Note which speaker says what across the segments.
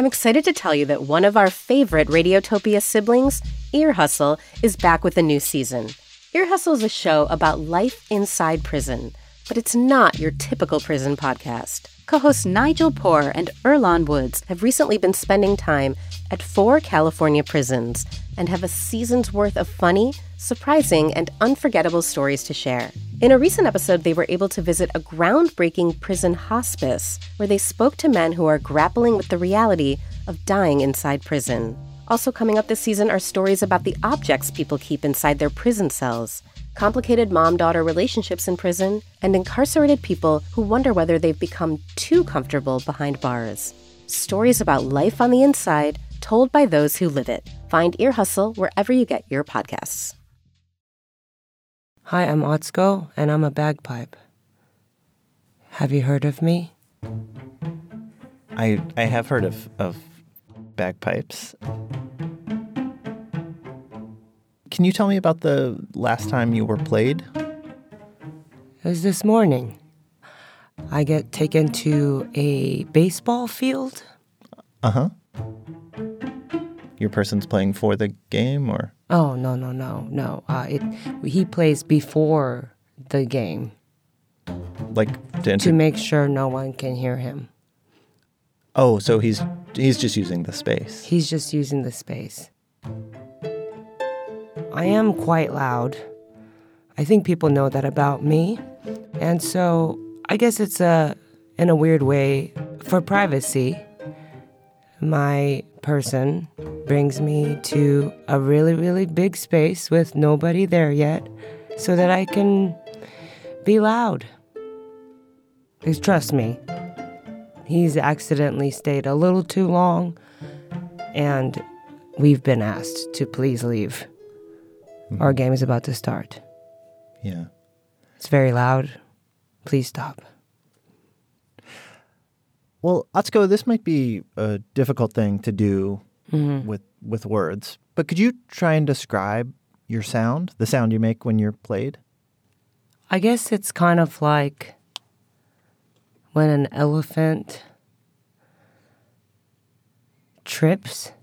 Speaker 1: I'm excited to tell you that one of our favorite Radiotopia siblings, Ear Hustle, is back with a new season. Ear Hustle is a show about life inside prison, but it's not your typical prison podcast. Co-hosts Nigel Poor and Earlonne Woods have recently been spending time at 4 California prisons and have a season's worth of funny, surprising, and unforgettable stories to share. In a recent episode, they were able to visit a groundbreaking prison hospice where they spoke to men who are grappling with the reality of dying inside prison. Also coming up this season are stories about the objects people keep inside their prison cells, complicated mom-daughter relationships in prison, and incarcerated people who wonder whether they've become too comfortable behind bars. Stories about life on the inside, told by those who live it. Find Ear Hustle wherever you get your podcasts.
Speaker 2: Hi, I'm Otsko, and I'm a bagpipe. Have you heard of me?
Speaker 3: I have heard of bagpipes. Can you tell me about the last time you were played?
Speaker 2: It was this morning. I get taken to a baseball field.
Speaker 3: Uh-huh. Your person's playing for the game, or?
Speaker 2: Oh, no. He plays before the game.
Speaker 3: Like
Speaker 2: to make sure no one can hear him.
Speaker 3: Oh, so he's just using the space.
Speaker 2: He's just using the space. I am quite loud. I think people know that about me. And so I guess it's in a weird way, for privacy. My person brings me to a really, really big space with nobody there yet so that I can be loud. Because trust me, he's accidentally stayed a little too long and we've been asked to please leave. Mm-hmm. Our game is about to start.
Speaker 3: Yeah.
Speaker 2: It's very loud. Please stop.
Speaker 3: Well, Otsko, this might be a difficult thing to do with words, but could you try and describe your sound, the sound you make when you're played?
Speaker 2: I guess it's kind of like when an elephant trips,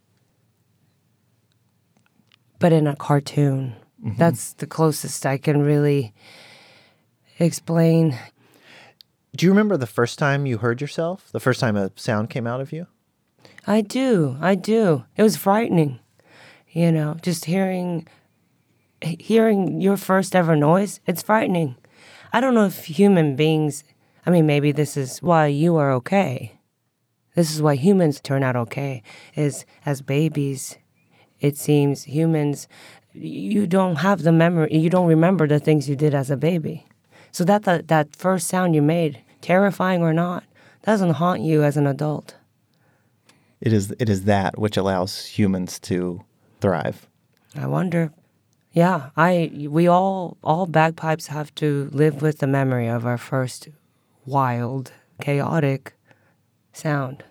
Speaker 2: but in a cartoon. Mm-hmm. That's the closest I can really explain.
Speaker 3: Do you remember the first time you heard yourself? The first time a sound came out of you?
Speaker 2: I do. It was frightening. You know, just hearing your first ever noise, it's frightening. I don't know if human beings, maybe this is why you are okay. This is why humans turn out okay, is as babies, it seems humans, you don't have the memory, you don't remember the things you did as a baby. So that first sound you made, terrifying or not, doesn't haunt you as an adult.
Speaker 3: It is that which allows humans to thrive.
Speaker 2: I wonder. Yeah, we all bagpipes have to live with the memory of our first wild, chaotic sound.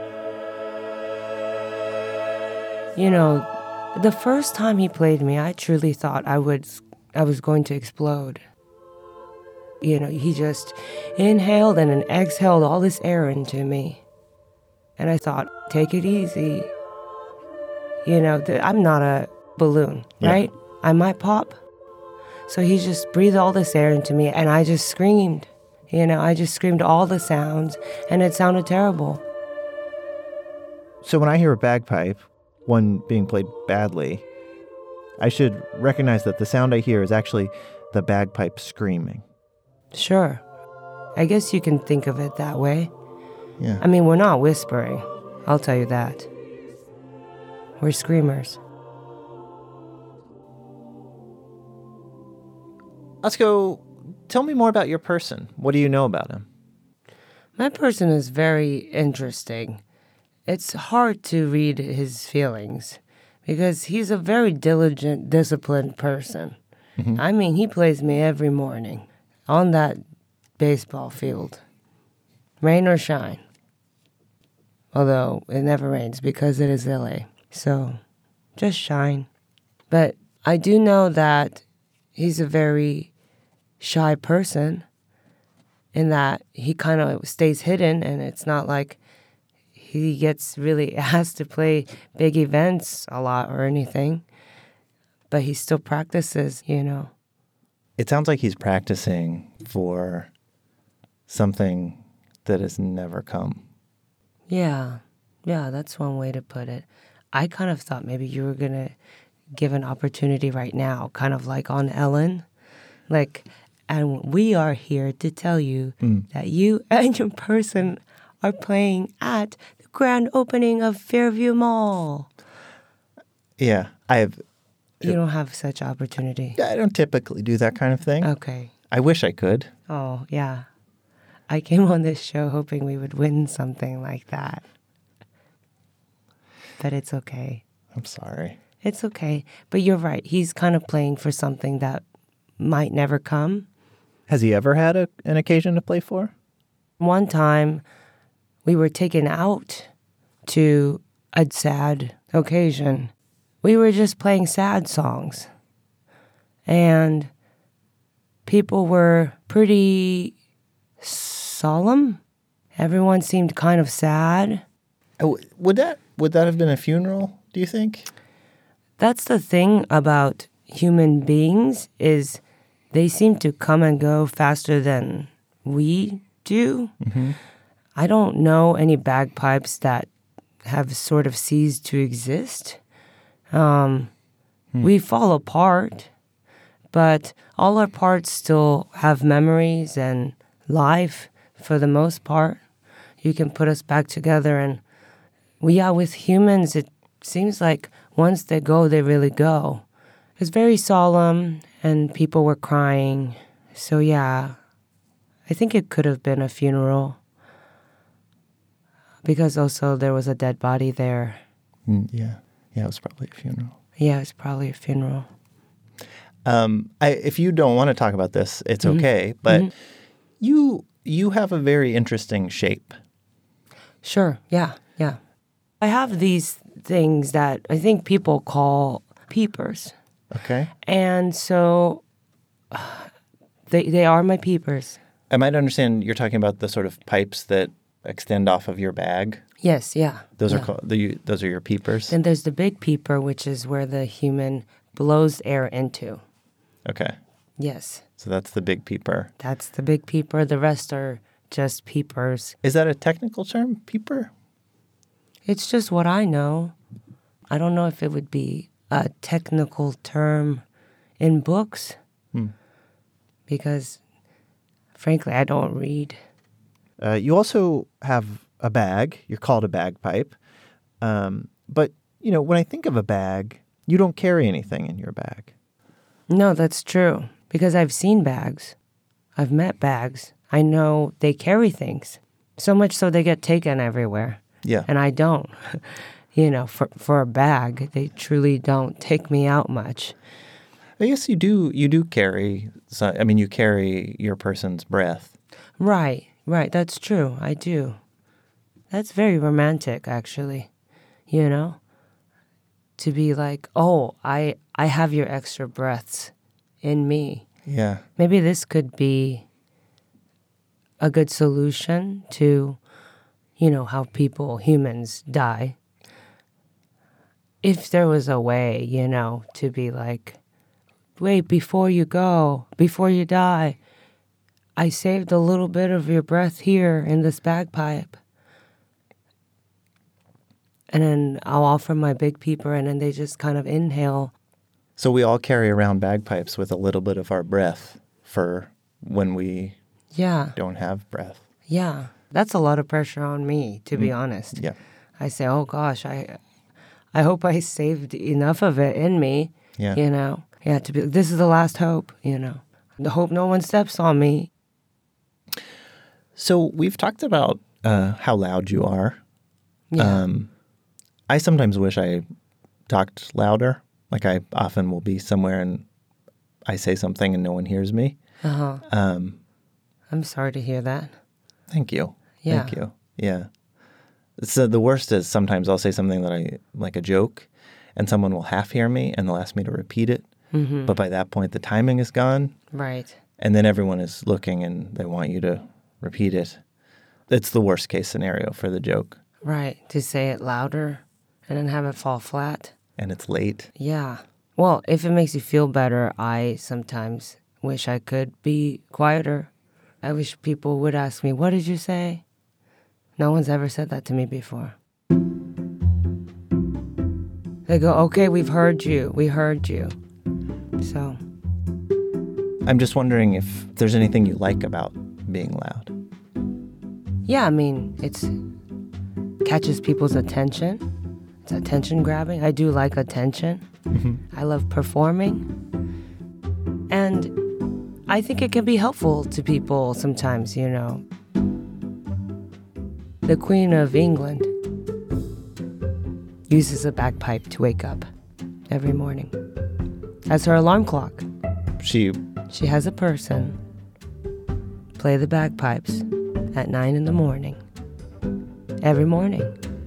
Speaker 2: You know, the first time he played me, I truly thought I was going to explode. You know, he just inhaled and then exhaled all this air into me. And I thought, take it easy. You know, I'm not a balloon, right? I might pop. So he just breathed all this air into me, and I just screamed. You know, I just screamed all the sounds, and it sounded terrible.
Speaker 3: So when I hear a bagpipe, one being played badly, I should recognize that the sound I hear is actually the bagpipe screaming.
Speaker 2: Sure. I guess you can think of it that way.
Speaker 3: Yeah.
Speaker 2: We're not whispering. I'll tell you that. We're screamers.
Speaker 3: Otsko, tell me more about your person. What do you know about him?
Speaker 2: My person is very interesting. It's hard to read his feelings because he's a very diligent, disciplined person. Mm-hmm. He plays me every morning on that baseball field, rain or shine. Although it never rains because it is LA. So just shine. But I do know that he's a very shy person in that he kind of stays hidden, and it's not like he gets really asked to play big events a lot or anything, but he still practices, you know.
Speaker 3: It sounds like he's practicing for something that has never come.
Speaker 2: Yeah, that's one way to put it. I kind of thought maybe you were going to give an opportunity right now, kind of like on Ellen. Like, and we are here to tell you that you and your person are playing at the grand opening of Fairview Mall.
Speaker 3: Yeah,
Speaker 2: You don't have such opportunity.
Speaker 3: I don't typically do that kind of thing.
Speaker 2: Okay.
Speaker 3: I wish I could.
Speaker 2: Oh, yeah. I came on this show hoping we would win something like that. But it's okay.
Speaker 3: I'm sorry.
Speaker 2: It's okay. But you're right. He's kind of playing for something that might never come.
Speaker 3: Has he ever had an occasion to play for?
Speaker 2: One time, we were taken out to a sad occasion. We were just playing sad songs. And people were pretty solemn. Everyone seemed kind of sad.
Speaker 3: Would that have been a funeral, do you think?
Speaker 2: That's the thing about human beings is they seem to come and go faster than we do. Mm-hmm. I don't know any bagpipes that have sort of ceased to exist. We fall apart, but all our parts still have memories and life for the most part. You can put us back together, and with humans, it seems like once they go, they really go. It's very solemn, and people were crying. So yeah, I think it could have been a funeral. Because also there was a dead body there.
Speaker 3: Yeah, it was probably a funeral.
Speaker 2: Yeah, it's probably a funeral.
Speaker 3: If you don't want to talk about this, it's okay. But you have a very interesting shape.
Speaker 2: Sure, yeah. I have these things that I think people call peepers.
Speaker 3: Okay.
Speaker 2: And so they are my peepers.
Speaker 3: I might understand you're talking about the sort of pipes that extend off of your bag.
Speaker 2: Yes, yeah.
Speaker 3: Those are called those are your peepers.
Speaker 2: And there's the big peeper, which is where the human blows air into.
Speaker 3: Okay.
Speaker 2: Yes.
Speaker 3: So that's the big peeper.
Speaker 2: That's the big peeper. The rest are just peepers.
Speaker 3: Is that a technical term, peeper?
Speaker 2: It's just what I know. I don't know if it would be a technical term in books because, frankly, I don't read.
Speaker 3: You also have a bag. You're called a bagpipe. But, when I think of a bag, you don't carry anything in your bag.
Speaker 2: No, that's true. Because I've seen bags. I've met bags. I know they carry things. So much so they get taken everywhere.
Speaker 3: Yeah.
Speaker 2: And I don't. For a bag, they truly don't take me out much.
Speaker 3: I guess you do carry, you carry your person's breath.
Speaker 2: Right. That's true. I do. That's very romantic, actually. To be like, oh, I have your extra breaths in me.
Speaker 3: Yeah.
Speaker 2: Maybe this could be a good solution to, how humans die. If there was a way, to be like, wait, before you go, before you die, I saved a little bit of your breath here in this bagpipe. And then I'll offer my big peeper, and then they just kind of inhale.
Speaker 3: So we all carry around bagpipes with a little bit of our breath for when we don't have breath.
Speaker 2: Yeah. That's a lot of pressure on me, to be honest.
Speaker 3: Yeah.
Speaker 2: I say, oh, gosh, I hope I saved enough of it in me,
Speaker 3: Yeah.
Speaker 2: To be, this is the last hope, The hope no one steps on me.
Speaker 3: So we've talked about how loud you are.
Speaker 2: Yeah.
Speaker 3: I sometimes wish I talked louder. Like I often will be somewhere and I say something and no one hears me.
Speaker 2: Uh-huh. I'm sorry to hear that.
Speaker 3: Thank you.
Speaker 2: Yeah.
Speaker 3: Thank you. Yeah. So the worst is sometimes I'll say something that I like a joke and someone will half hear me and they'll ask me to repeat it. Mm-hmm. But by that point, the timing is gone.
Speaker 2: Right.
Speaker 3: And then everyone is looking and they want you to repeat it. It's the worst case scenario for the joke.
Speaker 2: Right, to say it louder and then have it fall flat.
Speaker 3: And it's late.
Speaker 2: Yeah. Well, if it makes you feel better, I sometimes wish I could be quieter. I wish people would ask me, what did you say? No one's ever said that to me before. They go, okay, we've heard you. We heard you. So.
Speaker 3: I'm just wondering if there's anything you like about being loud.
Speaker 2: Yeah, I mean, it's catches people's attention. It's attention grabbing. I do like attention. Mm-hmm. I love performing. And I think it can be helpful to people sometimes, you know. The Queen of England uses a bagpipe to wake up every morning as her alarm clock. She has a person play the bagpipes at 9 in the morning every morning.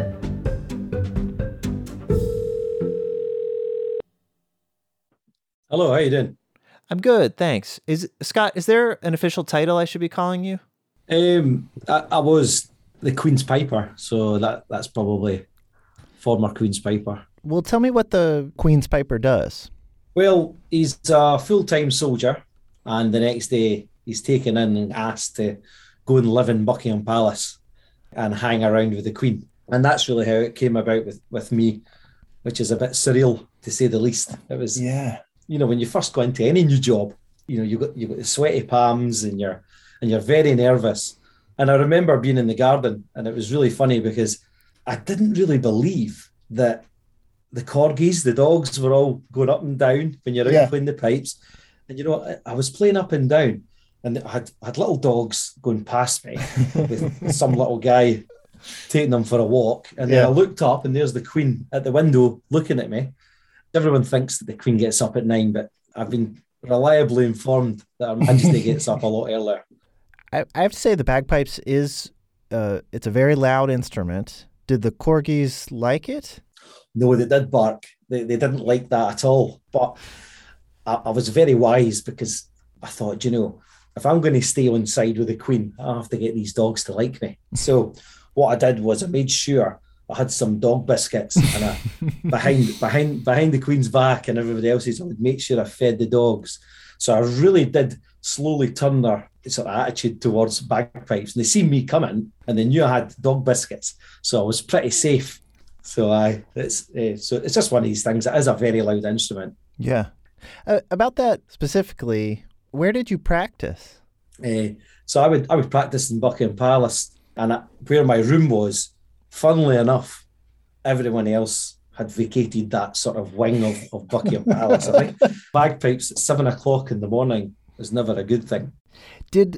Speaker 4: Hello, how you doing?
Speaker 3: I'm good, thanks. Scott, is there an official title I should be calling you?
Speaker 4: I was the Queen's Piper, so that's probably former Queen's Piper.
Speaker 3: Well, tell me what the Queen's Piper does.
Speaker 4: Well, he's a full-time soldier, and the next day he's taken in and asked to go and live in Buckingham Palace and hang around with the Queen. And that's really how it came about with me, which is a bit surreal, to say the least. It was, you know, when you first go into any new job, you know, you've got the sweaty palms and you're very nervous. And I remember being in the garden, and it was really funny because I didn't really believe that the corgis, the dogs, were all going up and down when you're out playing the pipes. And, you know, I was playing up and down, and I had little dogs going past me with some little guy taking them for a walk. And then I looked up, and there's the Queen at the window looking at me. Everyone thinks that the Queen gets up at 9, but I've been reliably informed that Her Majesty gets up a lot earlier.
Speaker 3: I have to say the bagpipes it's a very loud instrument. Did the corgis like it?
Speaker 4: No, they did bark. They didn't like that at all. But I was very wise because I thought, you know, if I'm going to stay on side with the Queen, I have to get these dogs to like me. So what I did was I made sure I had some dog biscuits, and I, behind the Queen's back and everybody else's, I would make sure I fed the dogs. So I really did slowly turn their sort of attitude towards bagpipes. And they seen me coming, and they knew I had dog biscuits, so I was pretty safe. So it's just one of these things. It is a very loud instrument.
Speaker 3: Yeah. About that specifically, where did you practice?
Speaker 4: So I would practice in Buckingham Palace, and where my room was, funnily enough, everyone else had vacated that sort of wing of Buckingham Palace. I think bagpipes at 7 o'clock in the morning is never a good thing.
Speaker 3: Had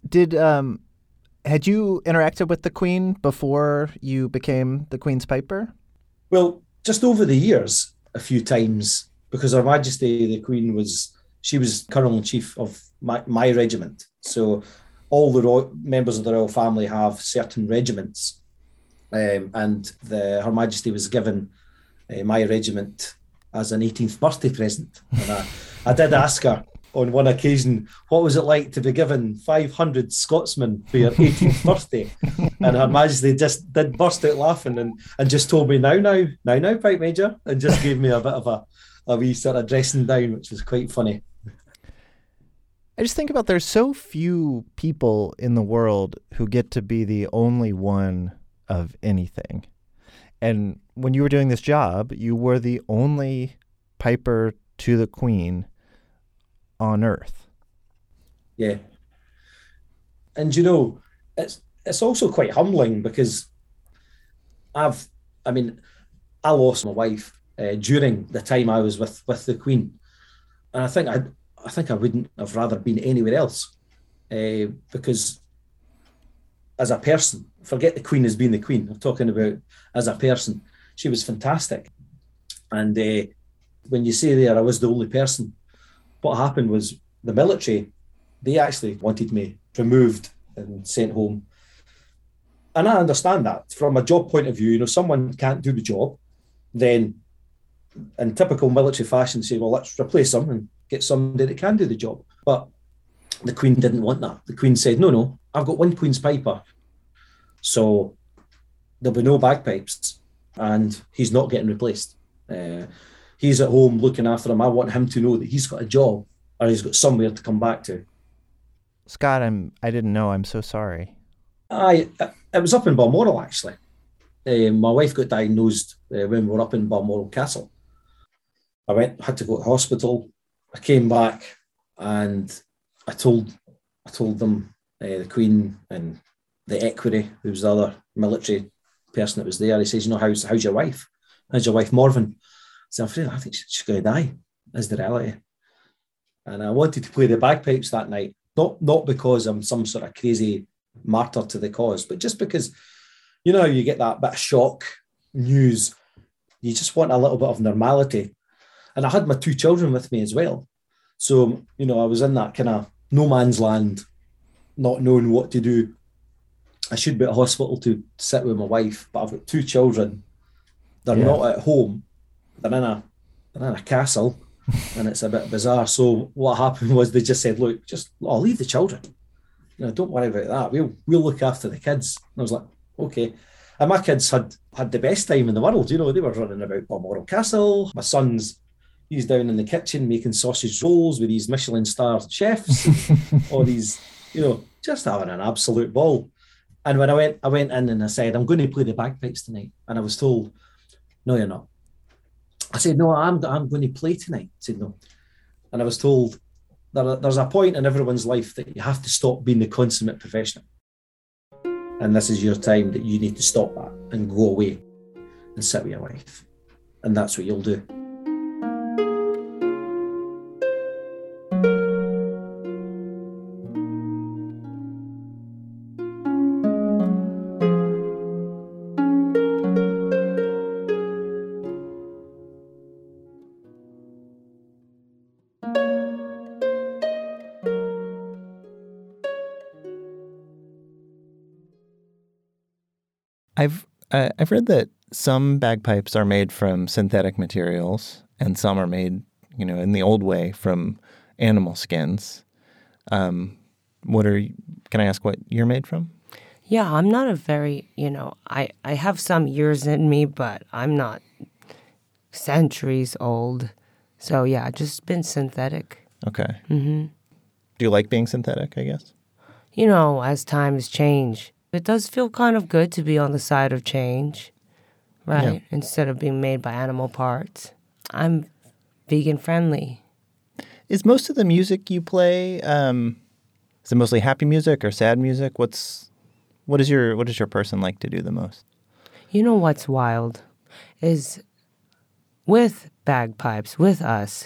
Speaker 3: you interacted with the Queen before you became the Queen's Piper?
Speaker 4: Well, just over the years, a few times, because Her Majesty the Queen was Colonel-in-Chief of my regiment. So all the members of the royal family have certain regiments. And Her Majesty was given my regiment as an 18th birthday present. And I did ask her on one occasion, what was it like to be given 500 Scotsmen for your 18th birthday? And Her Majesty just did burst out laughing and just told me, now, Pipe Major, and just gave me a bit of a wee sort of dressing down, which was quite funny.
Speaker 3: I just think about there's so few people in the world who get to be the only one of anything. And when you were doing this job, you were the only piper to the Queen on Earth.
Speaker 4: Yeah. And, you know, it's also quite humbling because I lost my wife during the time I was with the Queen. And I think I wouldn't have rather been anywhere else because as a person, forget the Queen as being the Queen, I'm talking about as a person, she was fantastic. And when you say there I was the only person, what happened was the military, they actually wanted me removed and sent home. And I understand that from a job point of view, you know, someone can't do the job, then in typical military fashion say, well, let's replace them and get somebody that can do the job. But the Queen didn't want that. The Queen said, no, I've got one Queen's Piper. So there'll be no bagpipes, and he's not getting replaced. He's at home looking after him. I want him to know that he's got a job or he's got somewhere to come back to.
Speaker 3: Scott, I didn't know. I'm so sorry.
Speaker 4: It was up in Balmoral, actually. My wife got diagnosed when we were up in Balmoral Castle. Had to go to hospital. I came back and I told them, the Queen and the equerry, who was the other military person that was there. He says, how's your wife? How's your wife, Morven? So I think she's going to die, is the reality. And I wanted to play the bagpipes that night, not because I'm some sort of crazy martyr to the cause, but just because, you get that bit of shock news. You just want a little bit of normality. And I had my 2 children with me as well. So, I was in that kind of no man's land, not knowing what to do. I should be at hospital to sit with my wife, but I've got 2 children. They're not at home. They're in a castle, and it's a bit bizarre. So what happened was they just said, look, I'll leave the children. Don't worry about that. We'll look after the kids. And I was like, okay. And my kids had the best time in the world. They were running about Balmoral Castle. My he's down in the kitchen making sausage rolls with these Michelin-starred chefs. All these, just having an absolute ball. And when I went in and I said, I'm going to play the bagpipes tonight. And I was told, no, you're not. I said, no, I'm going to play tonight. I said, no. And I was told there's a point in everyone's life that you have to stop being the consummate professional. And this is your time that you need to stop that and go away and sit with your wife. And that's what you'll do.
Speaker 3: I've read that some bagpipes are made from synthetic materials and some are made, in the old way from animal skins. Can I ask what you're made from?
Speaker 2: Yeah, I'm not a very, I have some years in me, but I'm not centuries old. So yeah, just been synthetic.
Speaker 3: Okay.
Speaker 2: Mm-hmm.
Speaker 3: Do you like being synthetic, I guess?
Speaker 2: As times change, it does feel kind of good to be on the side of change, right? Yeah. Instead of being made by animal parts. I'm vegan friendly.
Speaker 3: Is most of the music you play, is it mostly happy music or sad music? What does your person like to do the most?
Speaker 2: What's wild is with bagpipes, with us,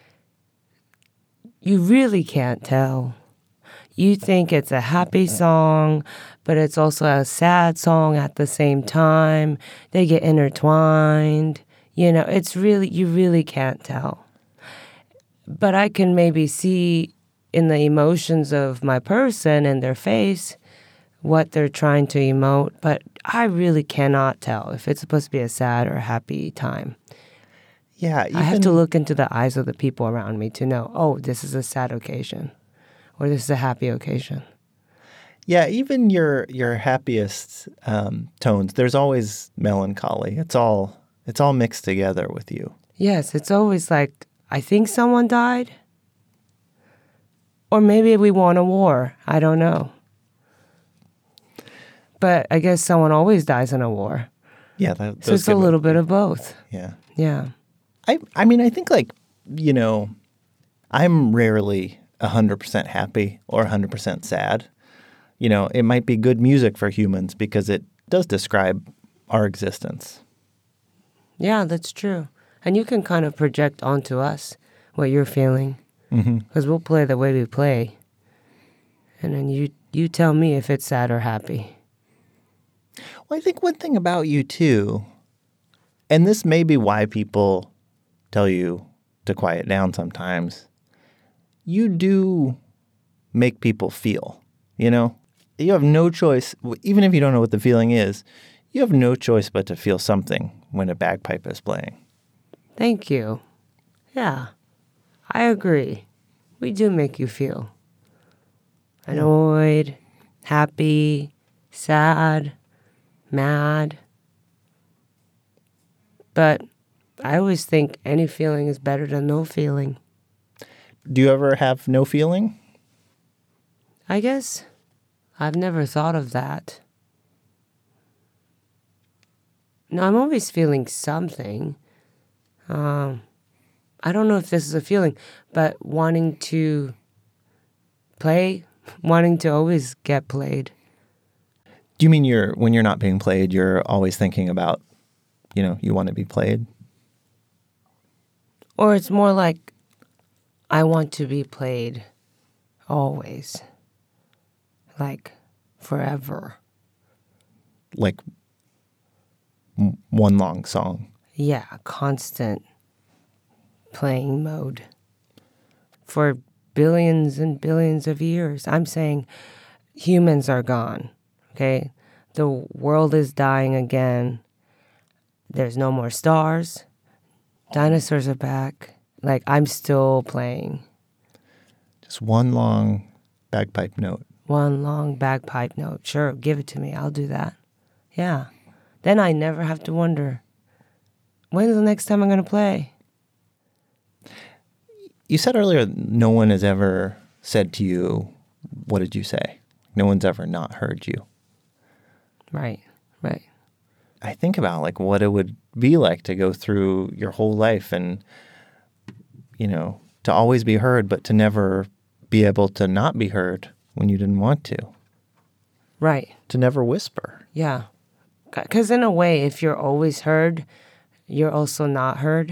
Speaker 2: you really can't tell. You think it's a happy song, but it's also a sad song at the same time. They get intertwined. It's really, you really can't tell. But I can maybe see in the emotions of my person and their face what they're trying to emote, but I really cannot tell if it's supposed to be a sad or happy time.
Speaker 3: Yeah,
Speaker 2: I have to look into the eyes of the people around me to know, oh, this is a sad occasion. Or this is a happy occasion.
Speaker 3: Yeah, even your happiest tones, there's always melancholy. It's all mixed together with you.
Speaker 2: Yes, it's always like, I think someone died. Or maybe we won a war. I don't know. But I guess someone always dies in a war.
Speaker 3: Yeah.
Speaker 2: So it's a little bit of both.
Speaker 3: Yeah.
Speaker 2: Yeah.
Speaker 3: I mean, I think I'm rarely 100% happy or 100% sad. It might be good music for humans because it does describe our existence.
Speaker 2: Yeah, that's true. And you can kind of project onto us what you're feeling. Because we'll play the way we play. And then you tell me if it's sad or happy.
Speaker 3: Well, I think one thing about you, too, and this may be why people tell you to quiet down sometimes, you do make people feel, You have no choice, even if you don't know what the feeling is, you have no choice but to feel something when a bagpipe is playing.
Speaker 2: Thank you. Yeah, I agree. We do make you feel annoyed, happy, sad, mad, But I always think any feeling is better than no feeling.
Speaker 3: Do you ever have no feeling?
Speaker 2: I guess I've never thought of that. No, I'm always feeling something. I don't know if this is a feeling, but wanting to play, wanting to always get played.
Speaker 3: Do you mean when you're not being played, you're always thinking about, you want to be played?
Speaker 2: Or it's more like I want to be played always. Like forever.
Speaker 3: Like one long song.
Speaker 2: Yeah, constant playing mode. For billions and billions of years. I'm saying humans are gone, okay? The world is dying again. There's no more stars. Dinosaurs are back. Like, I'm still playing.
Speaker 3: Just one long bagpipe note.
Speaker 2: One long bagpipe note. Sure, give it to me. I'll do that. Yeah. Then I never have to wonder, when's the next time I'm going to play?
Speaker 3: You said earlier no one has ever said to you, what did you say? No one's ever not heard you.
Speaker 2: Right.
Speaker 3: I think about like what it would be like to go through your whole life and, to always be heard, but to never be able to not be heard when you didn't want to.
Speaker 2: Right.
Speaker 3: To never whisper.
Speaker 2: Yeah. Because in a way, if you're always heard, you're also not heard.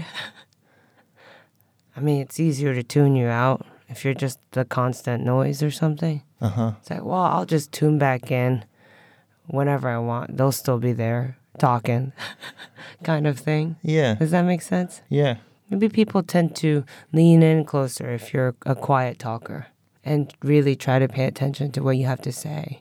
Speaker 2: I mean, it's easier to tune you out if you're just the constant noise or something. It's like, well, I'll just tune back in whenever I want. They'll still be there talking kind of thing.
Speaker 3: Yeah.
Speaker 2: Does that make sense?
Speaker 3: Yeah.
Speaker 2: Maybe people tend to lean in closer if you're a quiet talker and really try to pay attention to what you have to say,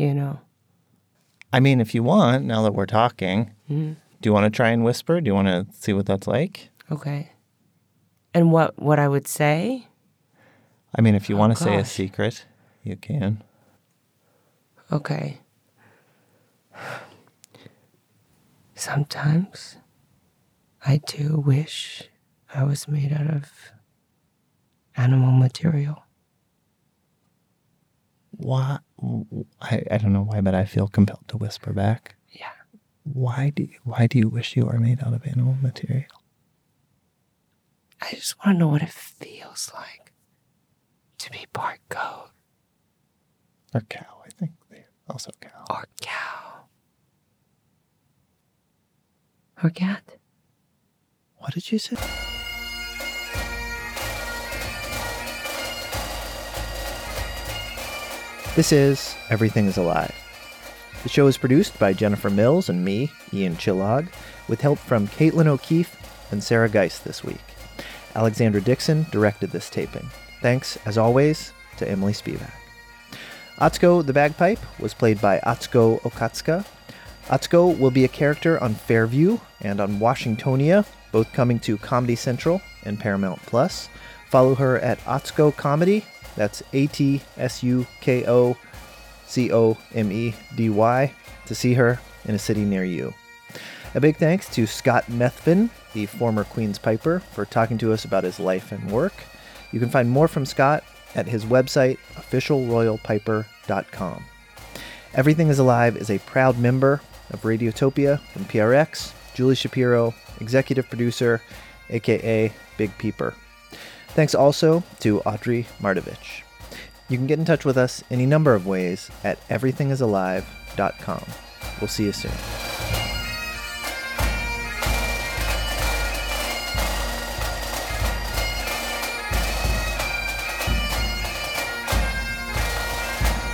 Speaker 3: I mean, if you want, now that we're talking, do you want to try and whisper? Do you want to see what that's like?
Speaker 2: Okay. And what I would say?
Speaker 3: I mean, if you want to say a
Speaker 2: gosh.
Speaker 3: secret, you can.
Speaker 2: Okay. Sometimes I do wish I was made out of animal material.
Speaker 3: Why? I don't know why, but I feel compelled to whisper back.
Speaker 2: Yeah.
Speaker 3: Why do you wish you were made out of animal material?
Speaker 2: I just want to know what it feels like to be part goat.
Speaker 3: Or cow, I think. Also cow.
Speaker 2: Or cow. Or cat.
Speaker 3: What did you say? This is Everything is Alive. The show is produced by Jennifer Mills and me, Ian Chillog, with help from Caitlin O'Keefe and Sarah Geist this week. Alexandra Dixon directed this taping. Thanks, as always, to Emily Spivak. Atsuko the Bagpipe was played by Atsuko Okatsuka. Atsuko will be a character on Fairview and on Washingtonia, both coming to Comedy Central and Paramount+. Follow her at Atsuko Comedy. That's ATSUKOCOMEDY to see her in a city near you. A big thanks to Scott Methvin, the former Queen's Piper, for talking to us about his life and work. You can find more from Scott at his website, officialroyalpiper.com. Everything is Alive is a proud member of Radiotopia from PRX, Julie Shapiro, executive producer, aka Big Peeper. Thanks also to Audrey Mardovich. You can get in touch with us any number of ways at everythingisalive.com. We'll see you soon.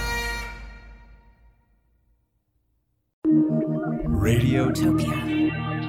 Speaker 5: Radiotopia.